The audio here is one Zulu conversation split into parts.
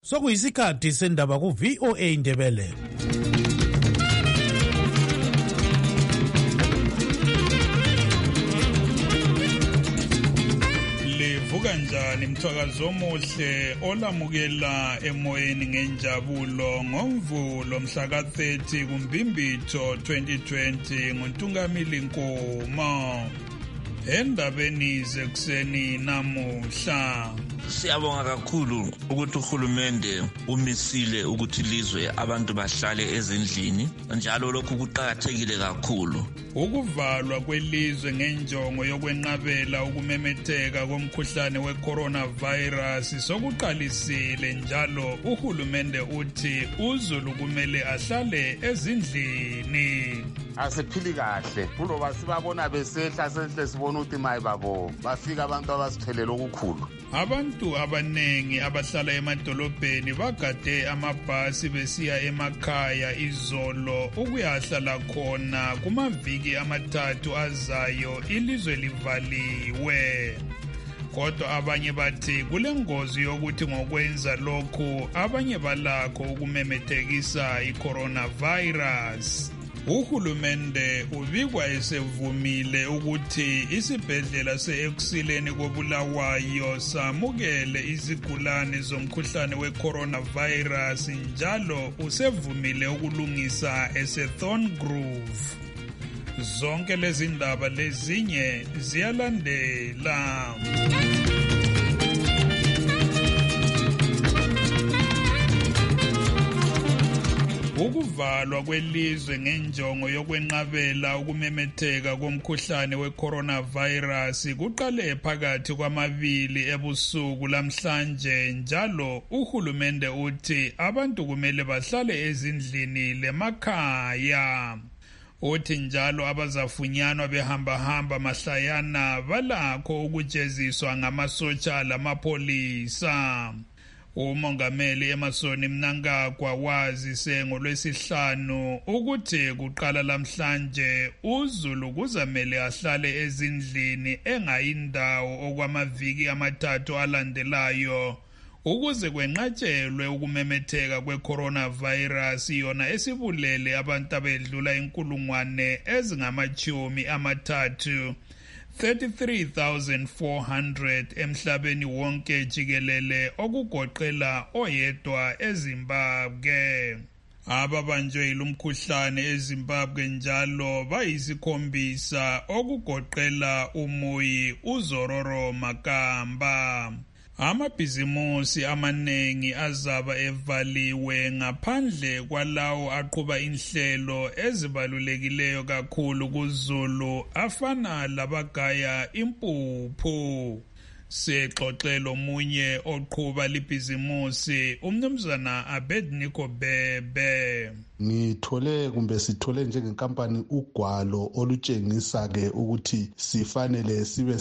Sokuyisikhathi sendaba ku VOA Indebele. Kanjani mthakazo omuhle olamukela emoyeni ngenjabulo ngomvulo mhla ka-30 kuMbimbitho 2020 nguNtungamili Nkuma. Endabeni zekuseni namuhla, siyabonga kakhulu ukuthi uhulumende umisile ukuthi ilizwe abantu bahlale ezindlini, njalo lokhu kuqhakathekile kakhulu. Ukuvalwa kwelizwe ngenjongo yokwenqabela ukumemetheka komkhuhlane we-coronavirus sokuqalisile, njalo uhulumende uthi uZulu kumele ahlale ezindlini. Asiphili kahle kuloba sibabona besehla senhle sibona ukuthi mayi babo bafika abantu abasithelele okukhulu. Abantu abanengi abahlala emadolobheni bagade amabhasi besiya emakhaya izolo ukuyahlala khona kumaviki amathathu azayo ilizwe livaliwe. Kodwa abanye bathi kulengozi yokuthi ngokwenza lokhu abanye balakho ukumemethekisa i-coronavirus. Uhulumende ubikwa esevumile ukuthi isibhedlela se-Ekuseni koBulawayo samukele izigulane zomkhuhlane we-coronavirus, njalo usevumile ukulungisa ese-Thorngrove. Zonke lezi ndaba lezinye ziyalandela. Ukuvalwa kwelizwe ngenjongo yokwenqabela ukumemetheka komkhuhlane we-coronavirus kuqale phakathi kwamabili ebusuku lamhlanje, njalo uhulumende uthi abantu kumele bahlale ezindlini lemakhaya. Uthi njalo abazafunyanwa behamba mahlayana balakho ukujeziswa ngamasotsha lamapholisa. Umongameli Emmerson Mnangagwa wazise ngoLwesihlanu ukuthi kuqala lamhlanje uZulu kuzamele ahlale ezindlini engayindawo okwamaviki amathathu alandelayo ukuze kwenqatshelwe ukumemetheka kwe-coronavirus, yona esibulele abantu abedlula 33,400 emhlabeni wonke jikelele, okugoqela oyedwa eZimbabwe. Ababanjwe ilumkhuhlane eZimbabwe njalo bayisikhombisa, okugoqela uMuyi uZororo Makamba. Amabhizimusi amanengi azaba evaliwe ngaphandle kwalawo aqhuba inhlelo ezibalulekileyo kakhulu kuZulu afana labagaya impuphu. Sexoxelo omunye oqhuba libhizimusi uMnumzana Abednego Bebe. Sithole njengenkampani ugwalo olutshengisa ke ukuthi sifanele sibe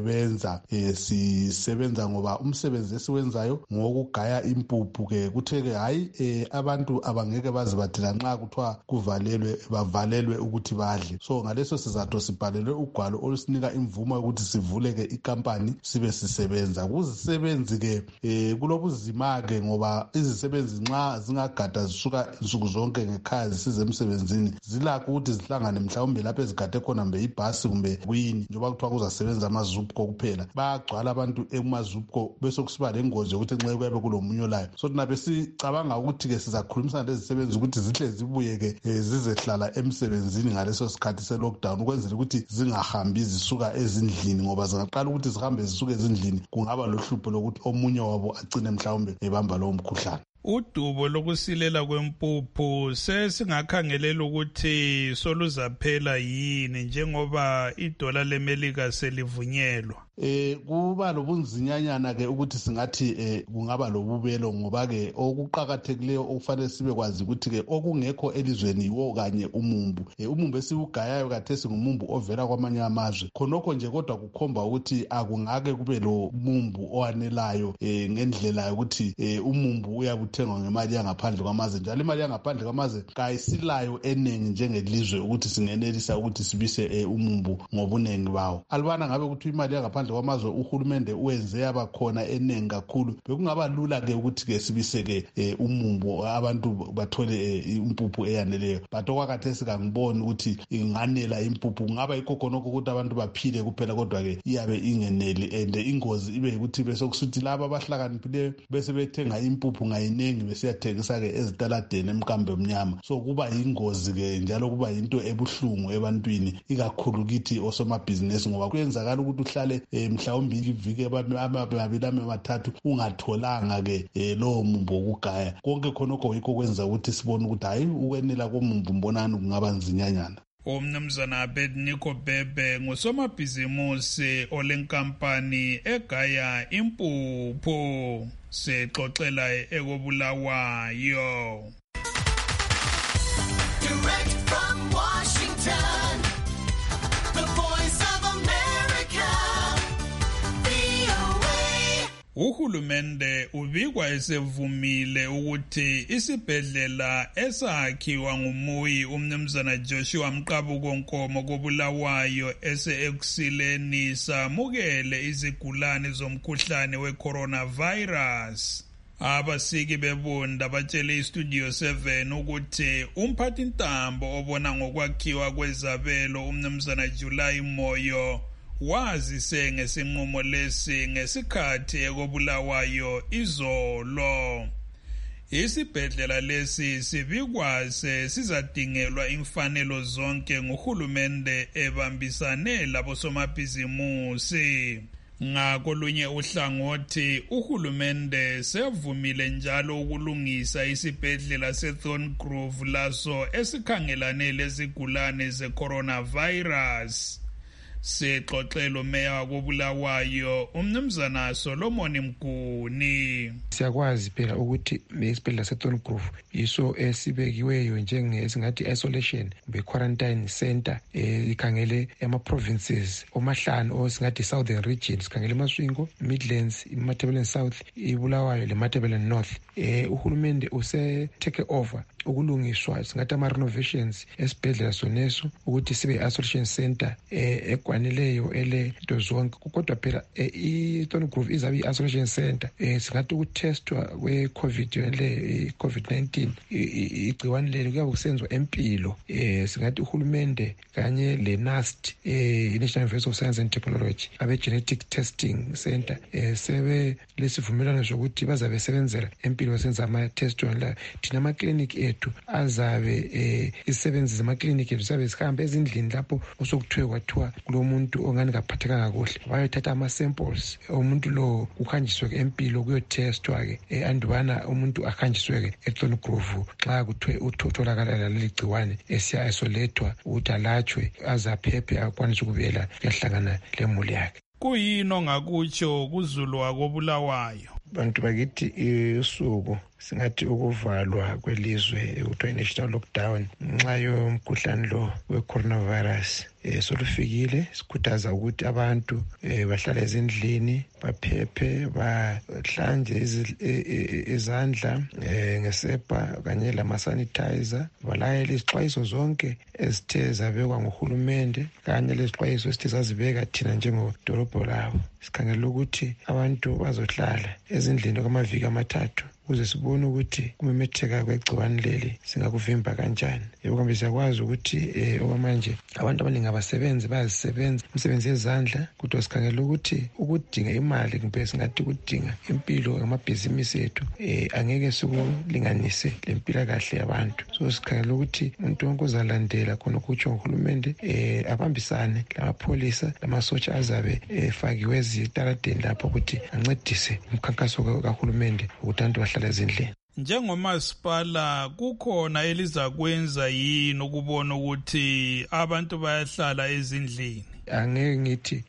sisebenza ngoba umsebenzi esiwenzayo ngokugaya impuphu ke kuthe ke hayi abantu abangeke baze bathi lanxa kuthiwa bavalelwe ukuthi badle. So ngaleso sizathu sibhalelwe ugwalo olusinika imvumo ukuthi sivule ke ikampani sibe sisebenza. Kuzisebenzi ke kulobuzima ke ngoba izisebenzi nxa zingagada zisuka insuku zonke ngekhaya zisize emsebenzini zilakho ukuthi zihlangane mhlawumbe lapho ezigade khona mbe ibhasi kumbe kuyini, njengoba kuthiwa kuzasebenza amazupco kuphela. Bayagcwala abantu emazupco bese kusiba lengozi yokuthi nxa kuyabe kulomunye layo. So thina besicabanga ukuthi ke sizakhulumisana lezisebenzi ukuthi zihle zibuye ke zizehlala emsebenzini ngaleso sikhathi se-lockdown ukwenzela ukuthi zingahambi zisuka ezindlini, ngoba zingaqala ukuthi zihambe zisuke ezindlini kungaba lohlupho lokuthi omunye wabo agcine mhlawumbe ebamba lowo mkhuhlane. Udubo lokusilela kwempuphu sesingakhangelela ukuthi soluzaphela yini njengoba idola leMelika selivunyelwa. Kuba lobunzinyanyana ke ukuthi singathi kungaba lobubelo, ngoba ke okuqhakathekileyo okufanele sibe kwazi ukuthi ke okungekho elizweni yiwo kanye umumbu. Umumbu esiwugayayo kathesi ngumumbu ovela kwamanye amazwe. Khonokho nje kodwa kukhomba ukuthi akungake kube lo mumbu owanelayo ngendlela yokuthi umumbu uyabuthengwa ngemali yangaphandle kwamazwe, njalo imali yangaphandle kwamazwe kayisilayo enengi njengelizwe ukuthi singenelisa ukuthi sibise umumbu ngobunengi bawo. Alibana ngabe ukuthi imali yangaphandle ngaphandle kwamazwe uhulumende uwenze yaba khona enengi kakhulu, bekungaba lula-ke ukuthi-ke sibise-ke umumbu abantu bathole impuphu eyaneleyo. But okwakhathesi kangiboni ukuthi inganela impuphu, kungaba yikho khonokho ukuthi abantu baphile kuphela, kodwa-ke iyabe ingeneli, and ingozi ibe yikuthi besokusuthi laba abahlakaniphileyo bese bethenga impuphu ngayinengi besiyathengisa-ke ezitaladeni emkambe omnyama. So kuba yingozi-ke njalo kuba yinto ebuhlungu ebantwini, ikakhulu kithi osomabhizinesi, ngoba kuyenzakala ukuthi uhlale mhlawumbe iviki amabili amathathu ungatholanga-ke lowo mumbu wokugaya. Konke khonokho yikho kwenza ukuthi sibone ukuthi hayi ukwenela komumbu mbonani kungaba nzinyanyana. Umnumzana Abednego Bhebhe ngusomabhizimusi olenkampani egaya impuphu, sexoxela ekobulawayo. Direct from Washington, the voice of America, VOA. Uhulumende ubikwa esevumile ukuthi isibhedlela esakhiwa ngumuyi umnumzana Joshua Mqabuko Nkomo kobulawayo ekusileni samukele izigulane zomkhuhlane we-coronavirus. Abasiki bebunda batshele iStudio 7 ukuthi umphathintambo obona ngokwakhiwa kwezabelo umnumzana July Moyo wazise ngesinqumo lesi ngesikhathi ekobulawayo izolo. Isibhedlela lesi sibikwase sizadingelwa imfanelo zonke nguhulumende ebambisane labosomabhizimusi. Ngakolunye uhlangothi uhulumende sevumile njalo ukulungisa isibhedlela seThorngrove laso esikhangelane lezigulane ze-coronavirus. Sexoxelo meya wakobulawayo umnumzana Solomon Mguni. Siyakwazi phela ukuthi isibhedlela seThorngrove yiso esibekiweyo njengesingathi isolation kumbe quarantine center ikhangele ama-provinces omahlanu osingathi southern region, sikhangele eMasvingo, Midlands, iMatabeleland South, iBulawayo leMatabeleland North. Uhulumende use-take over ukulungiswa singathi ama-renovations esibhedlela soneso ukuthi sibe i-isolation center ekwaneleyo elento zonke. Kodwa phela iThorngrove izabe i-isolation center singathi ukutestwa kwe-COVID-19 igciwane leli kuyabe kusenziwa empilo. Singathi uhulumende kanye le-NUST, i-National University of Science and Technology, abe-genetic testing center sebe lesivumelwano sokuthi bazabe sebenzela empilo senza ama-test wona. Thina amaklinikhi ethu azabe isebenzi zamaklinikhi ethu zabe zihamba ezindlini lapho osokuthiwe kwathiwa kulo muntu ongani kaphathekanga kuhle, bayothatha ama-samples umuntu lo kuhanjiswe empilo kuyotestwa-ke andubana umuntu ahanjiswe-ke eThorngrove xa kuthiwe utholakala laleli gciwane esiya-isolethwa ukuthi alatshwe azaphephe akwanise ukubuyela kuyahlangana lemuli yakhe. Kuyini ongakutsho kuZulu wakobulawayo? Bantu bakithi usuku singathi ukuvalwa kwelizwe ekuthiwa i-national lockdown nxa yomkhuhlane lo we-coronavirus solufikile. Sikhuthaza ukuthi abantu bahlale ezindlini, baphephe, bahlanje izandla ngesepa kanye lama-sanitizer, balayele izixwayiso zonke ezithe zabekwa nguhulumende kanye lezixwayiso ezithe zazibeka thina njengodolobho labo. Sikhangela ukuthi abantu bazohlala ezindlini okwamaviki amathathu ukuze sibone ukuthi kumemetheka kwegciwane leli singakuvimba kanjani. Kambe siyakwazi ukuthi okwamanje abantu abaningi abasebenzi bayazisebenza imisebenzi yezandla, kodwa sikhangela ukuthi ukudinga imali kumbe singathi ukudinga impilo ngamabhizinisi ethu angeke sikulinganise lempilakahle yabantu. So sikhangela ukuthi umuntu wonke uzalandela khona ukutsho uhulumende abambisane lamapholisa lamasotsha azabe efakiwe ezitaladeni lapho ukuthi ancedise umkhankaso kahulumende ukuthi abantu bahlale ezindlini. Njengomasipala kukhona elizakwenza yini ukubona ukuthi abantu bayahlala ezindlini? Angeke ngithi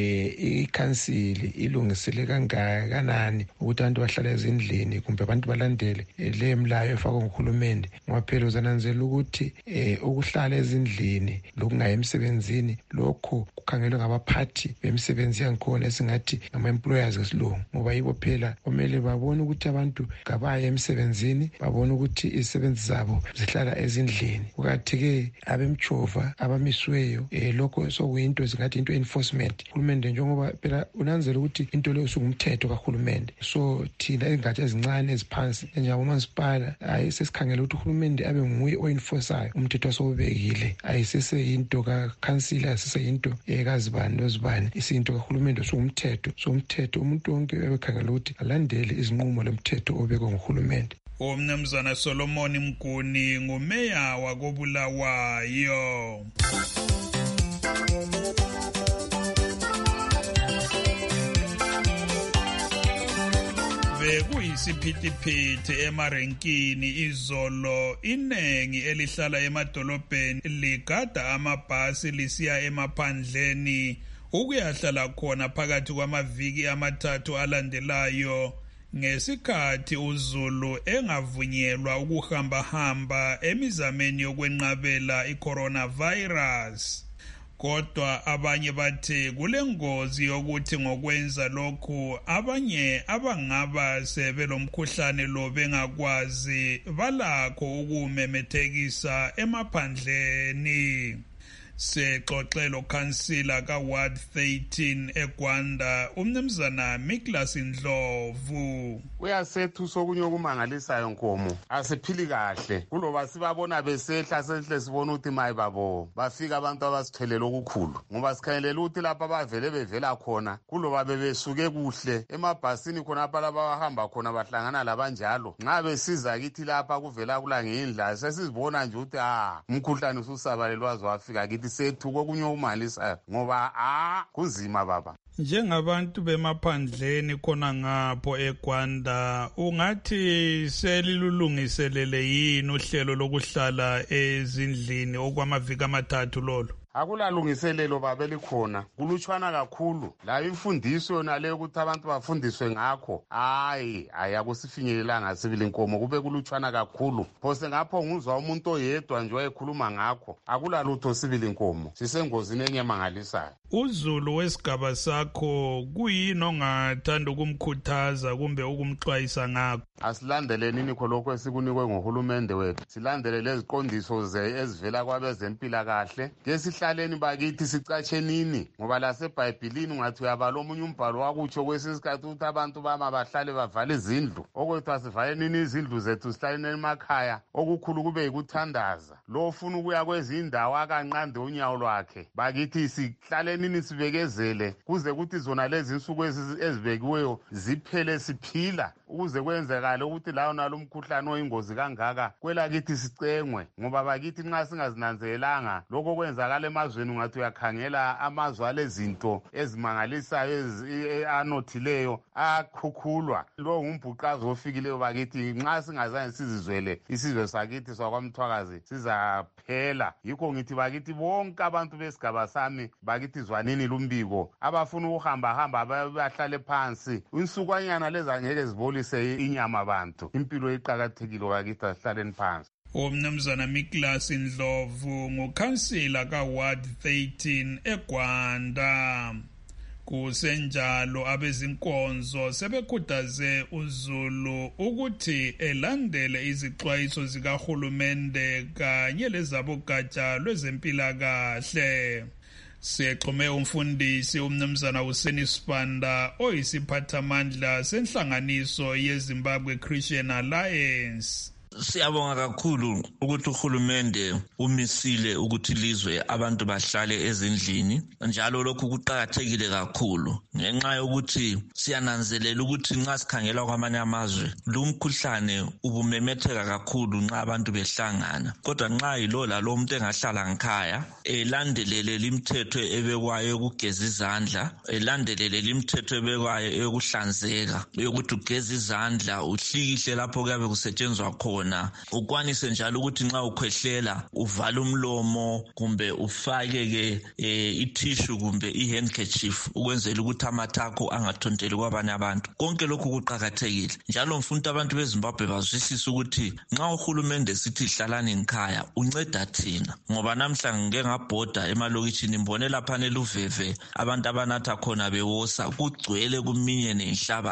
ikhansili ilungisele kangakanani ukuthi abantu bahlale ezindlini kumbe abantu balandele le mlayo efakwa nguhulumende, ngoba phela uzananzela ukuthi ukuhlala ezindlini lokungayi emsebenzini lokho kukhangelwe ngabaphathi bemisebenzi yankhona esingathi ngama-employers ngesilungu, ngoba yibo phela kumele babone ukuthi abantu kabaye emsebenzini, babone ukuthi izisebenzi zabo zihlala ezindlini. Kukathi-ke abemjova abamisiweyo lokho sokuyinto into zingathi into enforcement. Uhulumende njengoba phela unanzela ukuthi into leyo sungumthetho kahulumende. So thina izingatsha ezincane eziphansi njengomasipala sesikhangela ukuthi uhulumende abe nguye oenforceayo umthetho osowubekile. Ayiseseyinto kakhansila, aseseyinto kazibani nozibani. Isinto kahulumende sungumthetho. So umthetho umuntu wonke ebekhangela ukuthi alandele izinqumo lomthetho obekwe nguhulumende. Umnumzana Solomon Mguni ngumeya wakoBulawayo. Bekuyisiphithiphithi emarenkini izolo, inengi elihlala emadolobheni ligada amabhasi lisiya emaphandleni ukuyahlala khona phakathi kwamaviki amathathu alandelayo, ngesikhathi uZulu engavunyelwa ukuhamba emizameni yokwenqabela i-coronavirus. Kodwa abanye bathe kulengozi yokuthi ngokwenza lokhu abanye abangaba sebelomkhuhlane lo bengakwazi balakho ukumemethekisa emaphandleni. Sexoxelo kansila kaWard 13 eGwanda umnumzana Miklas Ndlovu. Uyasethu sokunye okumangalisayo Nkomo, asiphili kahle kuloba sibabona besehla senhle sibona ukuthi mayi babo bafika abantu abasithelele okukhulu, ngoba sikhangelela ukuthi lapha bavele bevela khona kuloba bebesuke kuhle emabhasini khona lapha abahamba khona bahlangana labanjalo, nxa besiza kithi lapha kuvela kula ngendla sesizibona nje ukuthi umkhuhlane ususabalelwazi wafika kithi sethu kokunye okumangalisayo ngoba kunzima baba. Njengabantu bemaphandleni khona ngapho eGwanda, ungathi selilulungiselele yini uhlelo lokuhlala ezindlini okwamaviki amathathu lolo? Akulalungiselelo baba elikhona, kulutshwana kakhulu. La imfundiso yona leyo ukuthi abantu bafundiswe ngakho akusifinyelelanga sibili Nkomo, kube kulutshwana kakhulu. Phose ngapho nguzwa umuntu oyedwa nje wayekhuluma ngakho. Akulalutho sibili Nkomo, sisengozini enyamangalisayo. uZulu wesigaba sakho kuyini ongathanda ukumkhuthaza kumbe ukumxwayisa ngakho? Asilandeleni khonokho esikunikwe ngohulumende wethu, silandele leziqondiso ezivela kwabezempilakahle. Kesihlaleni bakithi sicathenini, ngoba laseBhayibhelini ungathi uyabala omunye umbhalo wakutsho kwesisikhathi ukuthi abantu bama bahlale bavale izindlu. Okwethu asivaleni izindlu zethu, sihlaleni emakhaya, okukhulu kube yikuthandaza. Lo ofuna ukuya kwezindawo akanqande unyawo lwakhe. Bakithi sihlaleni sibekezele kuze kuthi zona lezi insuku ezibekiweyo ziphele siphila, ukuze kwenzekale ukuthi lawo nalomkhuhlane oyingozi kangaka kwelakithi sicengwe, ngoba bakithi nxa singazinanzelanga lokho kwenzakala emazweni ungathi uyakhangela amazwe alezinto ezimangalisayo anothileyo akhukhulwa. Lo ngumbhuqazo ofikileyo bakithi, nxa singazange sizizwele isizwe sakithi sakwaMthwakazi sizaphela. Yikho ngithi bakithi bonke abantu besigaba sami bakithi zwanini lumbiko, abafuna ukuhamba bahlale phansi insukwanyana lezi angeke zibolise inyama abantu. Impilo iqakathekile bakithi, asihlaleni phansi. Umnumzana Miklas Ndlovu ngukhansila kaWard 13 eGwanda. Kusenjalo abezinkonzo sebekhuthaze uZulu ukuthi elandele izixwayiso zikahulumende kanye lezabogatsha lwezempilakahle. Sexhume umfundisi umnumzana Hussein Sibanda oyisiphathamandla senhlanganiso yeZimbabwe Christian Alliance. Siyabonga kakhulu ukuthi uhulumende umisile ukuthi lizwe abantu bahlale ezindlini, njalo lokhu kuqakathekile kakhulu ngenxa yokuthi siyananzelela ukuthi nxa sikhangela kwamanye amazwe lumkhuhlane ubumemetheka kakhulu nxa abantu behlangana. Kodwa nxa yilo lalo umuntu engahlala ngekhaya elandelele limithetho ebekwayo yokugeza izandla, elandelele limithetho ebekwayo yokuhlanzeka, yokuthi ugeza izandla, uhlikihle lapho kuyabe kusetshenzwa khona, ukwanise njalo ukuthi nxa ukhwehlela uvale umlomo kumbe ufake itissue kumbe ihandkerchief ukwenzela ukuthi amathakho angathonteli kwabanye abantu. Konke lokhu kuqakathekile, njalo mfuna abantu beZimbabwe bazwisise ukuthi nxa uhulumende sithi hlalani ngekhaya unceda thina, ngoba namhla ngike ngabhoda emalokitshini ngibone lapha neluveve abantu abanatha khona bewosa kugcwele kuminye nenhlabathi.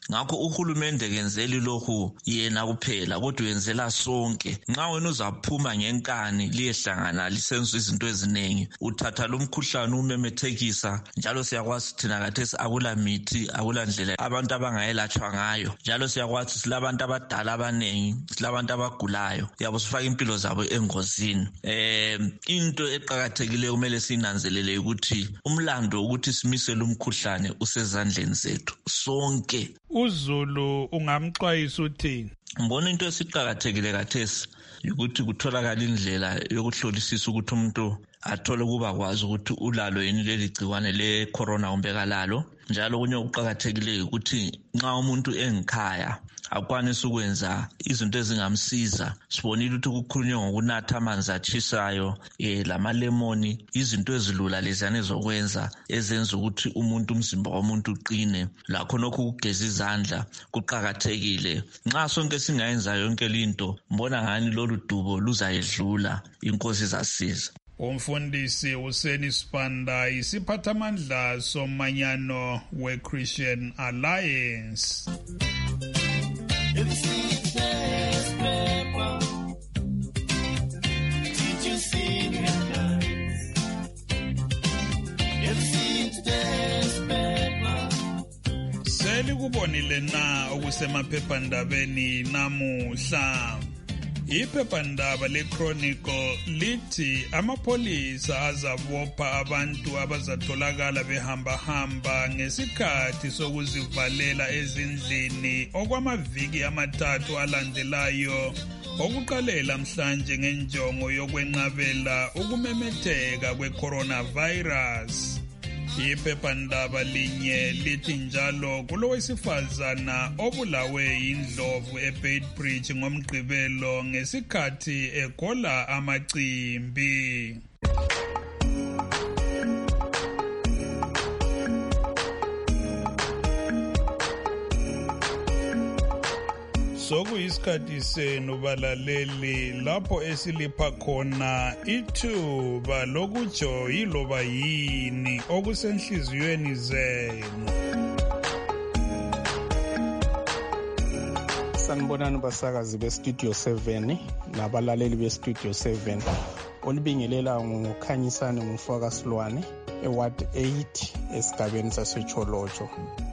ngakho uhulumende kenzeli lokhu yena kuphela kodwa uyenzela sonke. Nxa wena uzaphuma ngenkani liyehlangana lisenza izinto eziningi, uthatha lo mkhuhlane umemethekisa, njalo siyakwazi thina khathesi akula mithi, akula ndlela abantu abangayelatshwa ngayo, njalo siyakwazi silabantu abadala abaningi, silabantu abagulayo, yabo sifaka impilo zabo engozini. Into eqakathekileyo kumele sinanzelele ukuthi umlando ukuthi simisele umkhuhlane usezandleni zethu sonke. uZulu ungamxwayisa uthini? Ngibona into esiqakathekile khathesi ukuthi kutholakala indlela yokuhlolisisa ukuthi umuntu athole kuba kwazi ukuthi ulalo yini leli gciwane le corona kumbe kalalo. Njalo kunye ukuqakathekileyo ukuthi nxa umuntu engikhaya akwanisa ukwenza izinto ezingamsiza. Sibonile ukuthi kukhulunywa ngokunatha amanzi atshisayo, lamalemoni, izinto ezilula leziyana ezokwenza ezenza ukuthi umuntu umzimba womuntu uqine. Lakho nokho ukugeza izandla kuqakathekile. Nxa sonke singayenza yonke linto, mbona ngani lolu dubo luzayedlula, inkosi izasiza. Umfundisi Hussein Sibanda, isiphathamandla somanyano we-Christian Alliance. Selikubonile na okusemaphephandabeni namuhla? Iphephandaba le-Chronicle lithi amapholisa azabopha abantu abazatholakala behamba-hamba ngesikhathi sokuzivalela ezindlini okwamaviki amathathu alandelayo, okuqalela mhlanje ngenjongo yokwenqabela ukumemetheka kwe-coronavirus. Iphephandaba linye lithi njalo kulowesifazana obulawe yindlovu eBeitbridge ngomgqibelo ngesikhathi egola amacimbi. Sokuyisikhathi senu balaleli lapho esilipha khona ithuba lokutsho yiloba yini okusenhliziyweni zenu. Sanibonani basakazi bestudio 7 nabalaleli bestudio 7. Olibingelela nguKhanyisane ngumfaka Silwane eward 8 esigabeni saseCholotsho.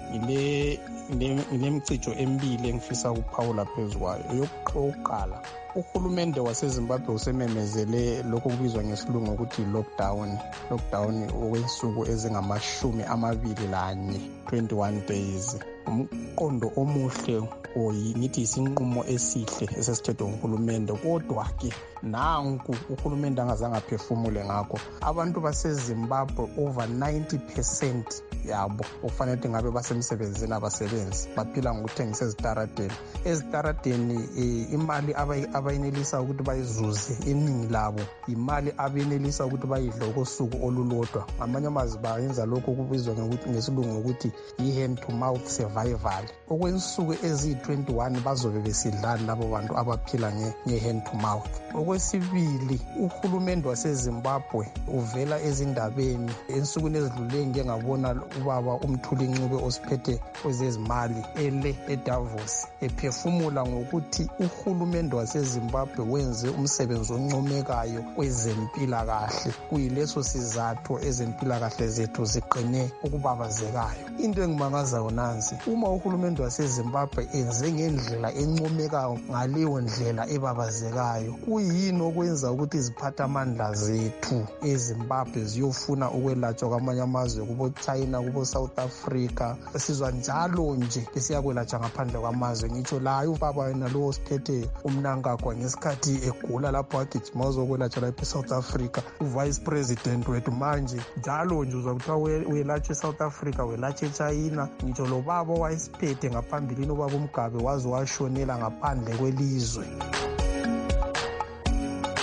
Nginemcijo emibili engifisa ukuphawula phezukwayo. Yokuqala, uhulumende waseZimbabwe usememezele lokho kubizwa ngesilungu ukuthi lockdown okwensuku ezingama-21 21 days. Umqondo omuhle ngithi isinqumo esihle esesithethwe nguhulumende, kodwa-ke nanku uhulumende angazange aphefumule ngakho. Abantu baseZimbabwe over 90% yabo okufanele ukuthi ngabe basemsebenzini abasebenzi, baphila ngokuthengisa ezitaradeni. Ezitaradeni imali abayinelisa ukuthi bayizuze iningi labo imali abenelisa ukuthi bayidle okosuku olulodwa. Ngamanye amazwi bayenza lokho kubizwa ngesilungu ukuthi i-hand to mouth survival. Okwensuku eziyi-21 bazobe besidlani labo bantu abaphila nge-hand to mouth. Okwesibili, uhulumende waseZimbabwe uvela ezindabeni ensukwini ezidluleyo ngike ngabona ubaba uMthuli Ncube osiphethe kwezezimali eDavos ephefumula ngokuthi uhulumende waseZimbabwe wenze umsebenzi oncomekayo kwezempilakahle. Kuyileso sizathu ezempilakahle zethu ziqine ukubabazekayo. Into engimangazayo nansi, uma uhulumende waseZimbabwe enze ngendlela encomekayo ngaleyo ndlela ebabazekayo, kuyini okwenza ukuthi iziphathamandla zethu eZimbabwe ziyofuna ukwelatshwa kwamanye amazwe kubo China kubo South Africa? Sizwa njalo nje besiyakwelatshwa ngaphandle kwamazwe. Ngitsho layo ubaba wena lo osiphethe umnankagwa ngesikhathi egula lapho agijima uzokwelatshwa lapho eSouth Africa, uvice president wethu manje njalo nje uzwa kuthiwa welatshwe eSouth Africa, welatshwe eChina. Ngitsho lo baba owayesiphethe ngaphambilini ubaba uMgabe waze washonela ngaphandle kwelizwe.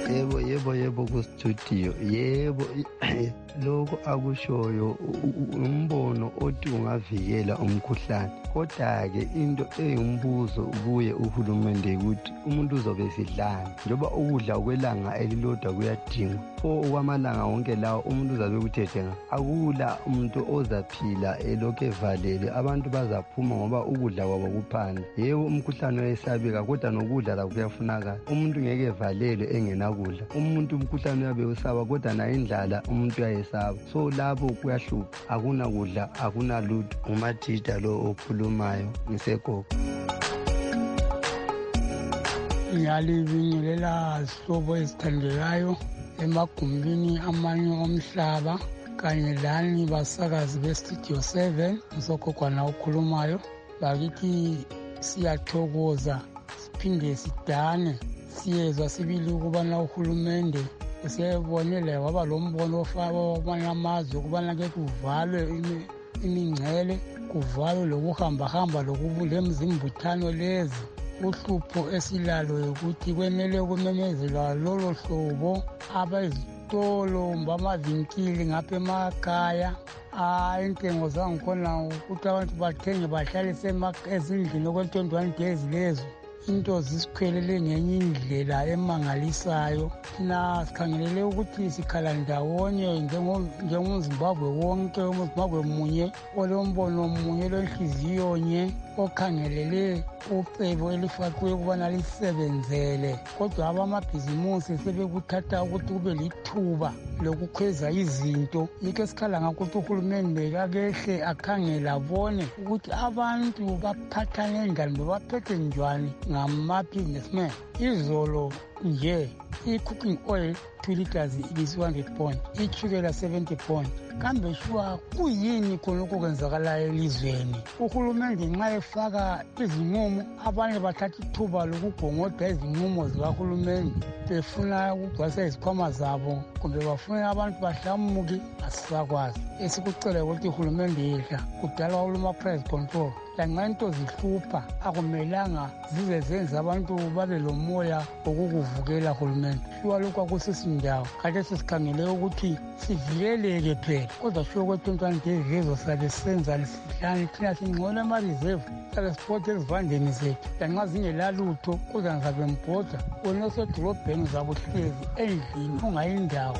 Yebo ku-studio. Yebo, lokho akushoyo umbono othi ungavikela umkhuhlane. Kodwa-ke into eyumbuzo kuye uhulumende ukuthi umuntu uzobe esidlani. Njengoba ukudla kwelanga elilodwa kuyadingwa. Okwamalanga wonke lawo umuntu uzabe kuthethenga. Akula umuntu ozaphila elokhu evalele. Abantu bazaphuma ngoba ukudla kwabo kuphandle. Yebo umkhuhlane uyesabeka kodwa nokudla la kuyafunakala. Umuntu ngeke evalele engenakudla. Umuntu umkhuhlane uyabe usaba kodwa nayo indlala umuntu uyayesaba. So lapho kuyahlupha. Akunakudla, akunalutho. Umatida lo okhulumayo ngisegogo. Ngiyalibingelela sihlobo esithandekayo emagumbini amanye omhlaba kanye lani basakazi bestudio 7 ngizogogwana okhulumayo. Bakithi siyathokoza siphinde sidane siyezwa sibili ukubana uhulumende usebonele waba lombono ofaka kwamanye amazwe ukubana ke kuvalwe imingcele, kuvalwe lokuhambahamba lemzimbuthano lezi. Uhlupho esilalo ukuthi kwenele ukumemezelwa lolo hlobo abezitolo bamavinkili ngapha emakhaya. Intengo zangikhona ukuthi abantu bathenge bahlalise ezindlini okwe-21 days lezo. Into zisikhwelele ngenye indlela emangalisayo. Thina sikhangelele ukuthi sikhala ndawonye njengozimbabwe wonke, uzimbabwe munye olombono munye lenhliziyo nye okhangelele ucebo elifakiwe ukubana lisebenzele. Kodwa abamabhizimusi sebekuthatha ukuthi kube lithuba lokukhweza izinto. Yikho esikhala ngakuthi uhulumende kakehle akhangele abone ukuthi abantu baphathane njani, baphethe njani ngama-businessmen. Izolo nje i-cooking oil 2 liters ibisi-100 point, itshukela 70 point. Kambe shuwa kuyini khonokho kwenzakalayo elizweni? Uhulumende nxa efaka izinqumo, abanye bathatha ithuba lokugongoda izinqumo zikahulumende befuna ukugcwalisa izikhwama zabo kumbe bafuna abantu bahlamuke. Asisakwazi. Esikucela ukuthi uhulumende yehla kudala uluma-price control. Lanxa into zihlupha akumelanga zize zenze abantu babe lomoya wokukuvukela hulumende. Shuwa lokhu akusesindawo. Kade sesikhangele ukuthi sivikeleke phela. Kodwa shuwa kwe-21 days lezo sabe senza lisihlane thina singcola ema-reserve. Sabe sibhoda ezivandeni zethu. Lanxa zingelalutho kodwa ngizabe mbhoda. Wena osedolobheni uzabe uhlezi endlini ungayindawo.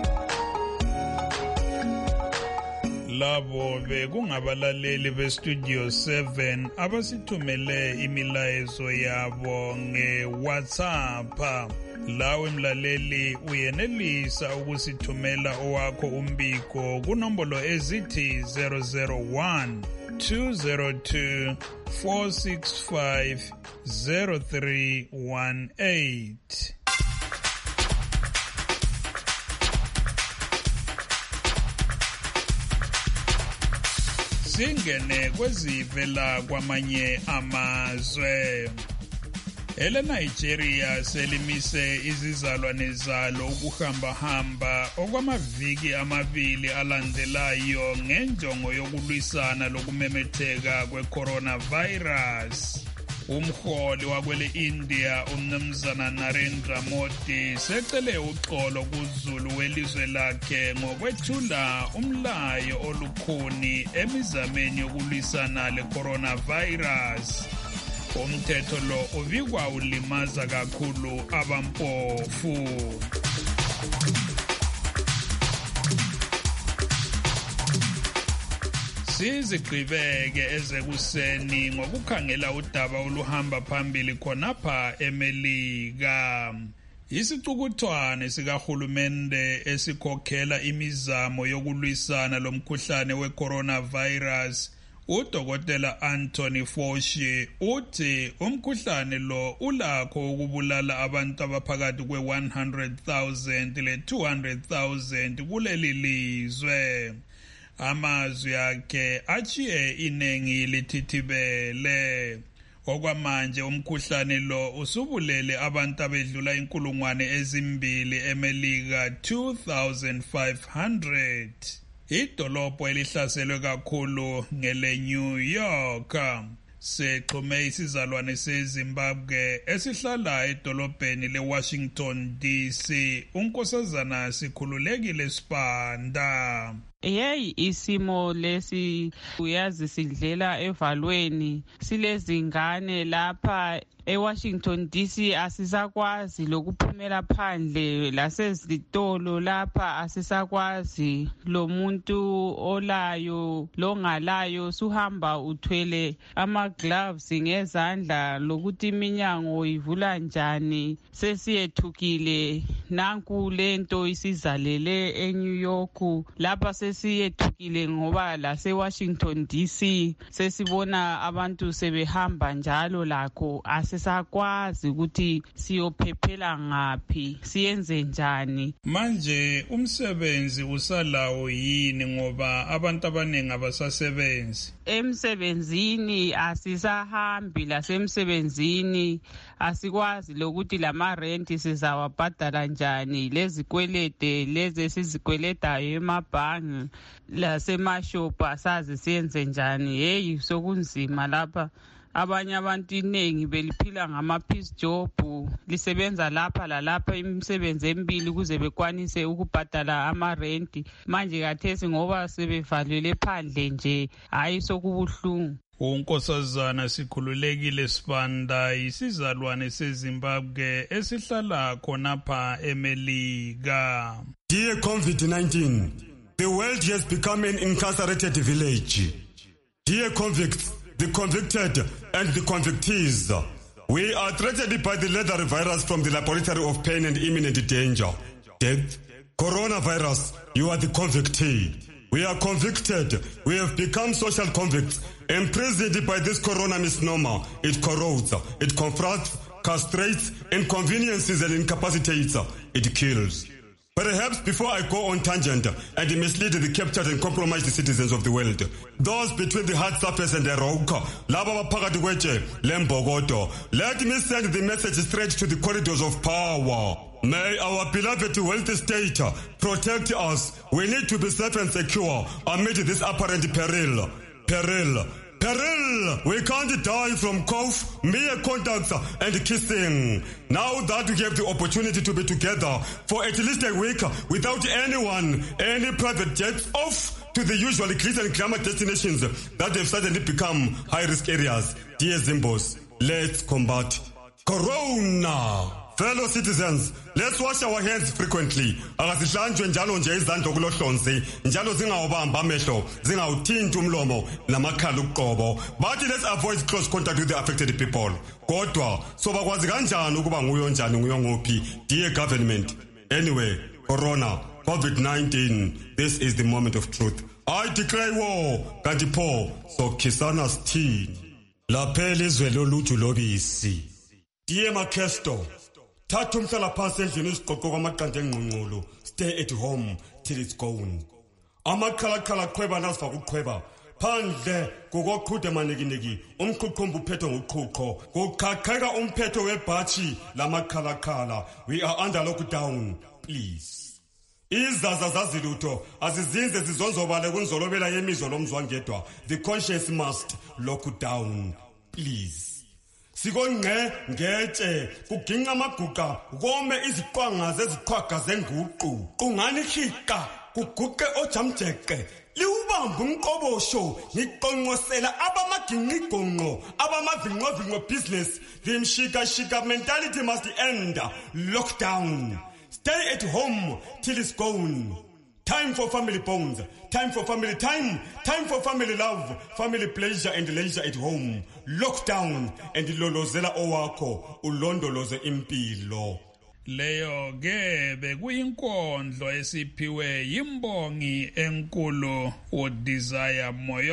Labo bekungabalaleli bestudio 7 abasithumele imilayezo yabo nge-WhatsApp. Lawe mlaleli uyenelisa ukusithumela owakho umbiko kunombolo ezithi 001 202 465 0318. Singene kwezivela kwamanye amazwe. ELeNigeria selimise izizalwane zalo ukuhamba okwamaviki amabili alandelayo ngenjongo yokulwisana lokumemetheka kwe-coronavirus. Umholi wakwele India umnumzana Narendra Modi secele uxolo kuzulu welizwe lakhe ngokwethula umlayo olukhuni emizameni yokulwisana le-coronavirus. Umthetho lo ubikwa ulimaza kakhulu abampofu. Sizigqibeke ezekuseni ngokukhangela udaba oluhamba phambili khonapha eMelika. Isicukuthwane sikahulumende esikhokhela imizamo yokulwisana lomkhuhlane we-coronavirus, uDokotela Anthony Fauci uthi umkhuhlane lo ulakho ukubulala abantu abaphakathi kwe-100,000 le-200,000 kuleli lizwe. Amazwi akhe achiye inengi lithithibele. Okwamanje umkhuhlane lo usubulele abantu abedlula 2,000 eMelika 2,500. Idolobho elihlaselwe kakhulu ngele New York. sexhume isizalwane seZimbabwe esihlala edolobheni leWashington DC unkosazana Sikhululekile Sibanda. Hey, isimo lesi uyazi sidlela evalweni silezingane lapha eWashington DC asisakwazi lokuphumela phandle lasezitolo lapha asisakwazi lo muntu olayo longalayo suhamba uthwele ama gloves ngezandla lokuthi iminyango ivula njani sesiyethukile nanku lento isizalele eNew York lapha sesiyethukile ngoba laseWashington DC sesibona abantu sebehamba njalo lakho asisakwazi ukuthi siyophephela ngaphi siyenze njani. Manje umsebenzi usalawo yini ngoba abantu abaningi abasasebenzi? Emsebenzini asisahambi lasemsebenzini asikwazi lokuthi lama rent sizawabhadala njani lezikwelede lezi sizikweletayo emabhangi lasemashop asazi siyenze njani. Hey sokunzima lapha. Abanye abantu iningi beliphila ngama-piece job lisebenza lapha lalapha imisebenzi emibili ukuze bekwanise ukubhadala ama-rent. Manje kathesi ngoba sebevalelwe phandle nje hayi sokubuhlungu. Unkosazana Sikhululekile Sibanda isizalwane seZimbabwe esihlala khonapha eMelika. Dear COVID-19, the world has become an incarcerated village. Dear convicts, the convicted and the convictees, we are threatened by the lethal virus from the laboratory of pain and imminent danger. Death, coronavirus, you are the convictee. We are convicted. We have become social convicts, imprisoned by this corona misnomer. It corrodes, it confronts, castrates, inconveniences and incapacitates. It kills. Perhaps before I go on tangent and mislead the captured and compromised citizens of the world, those between the hard surface and the rock, let me send the message straight to the corridors of power. May our beloved wealthy state protect us. We need to be safe and secure amid this apparent peril. Peril. We can't die from cough, mere contacts and kissing. Now that we have the opportunity to be together for at least a week without any private jets off to the usual glitz and glamour destinations that have suddenly become high-risk areas. Dear Zimbos, let's combat Corona. Fellow citizens, let's wash our hands frequently. Akasihlanjwe njalo nje izandla kulohlonzi, njalo zingawubamba amehlo, zingawuthinta umlomo namakhala uqobo. But let's avoid close contact with the affected people. Kodwa sobakwazi kanjani ukuba nguyo njani nguyo ngophi? Dear government. Anyway, Corona, COVID-19, this is the moment of truth. I declare war, kanti pho sokhisana sithini. Laphela izwe loluthu lobisi. Dear Makesto, thatha umhlala phansi endlini isiqoqo kwamaqanda engqungqulu. Stay at home till it's gone. Amakhalakhala qhweba naziva kuqhweba. Phandle kukoqhude manikiniki. Umqhuqhumbu uphethe ngoqhuqho. Kuqhaqheka umphetho webhathi lamakhalakhala. We are under lockdown. Please. Izaza zazilutho azizinze zizonzobale kunzolobela yemizwa lomzwangedwa. The conscience must lock down. Please. Sikongqe ngetshe kuginqa amaguqa kome iziqwanga zeziqhwaga zenguqu qungani hiqa kuguqe ojamjeqe liubamba umqobosho ngiqonqosela abamaginqigonqo abamavinqovinqo business. The mshika mentality must end. Lockdown. Stay at home till it's gone. Time for family bonds, time for family time for family love, family pleasure and leisure at home. Lockdown and lolozela owakho ulondoloze impilo. Leyo ke bekuyinkondlo esiphiwe yimbongi enkulu uDesire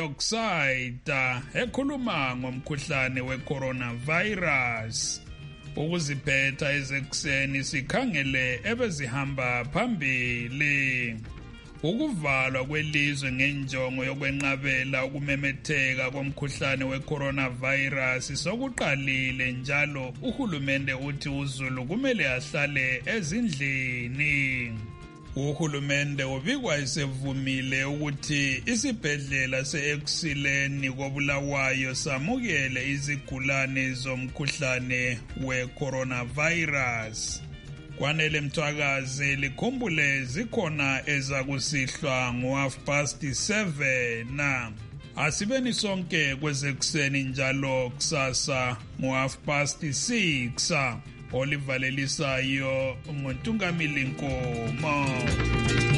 Moyoxide ekhuluma ngomkhuhlane weCoronavirus. Ukuziphetha ezekuseni sikhangele ebezihamba phambili. Ukuvalwa kwelizwe ngenjongo yokwenqabela ukumemetheka komkhuhlane weCoronavirus sokuqalile njalo uhulumende uthi uZulu kumele ahlale ezindlini. Uhulumende ubikwa esevumile ukuthi isibhedlela se-Ekuseni koBulawayo samukele izigulane zomkhuhlane we-coronavirus. Kwanele Mthwakazi likhumbule zikhona ezakusihlwa ngo-7:30 na. Asibeni sonke kwezekuseni njalo kusasa ngo-6:30. Olivalelisayo nguNtungamili Nkomo.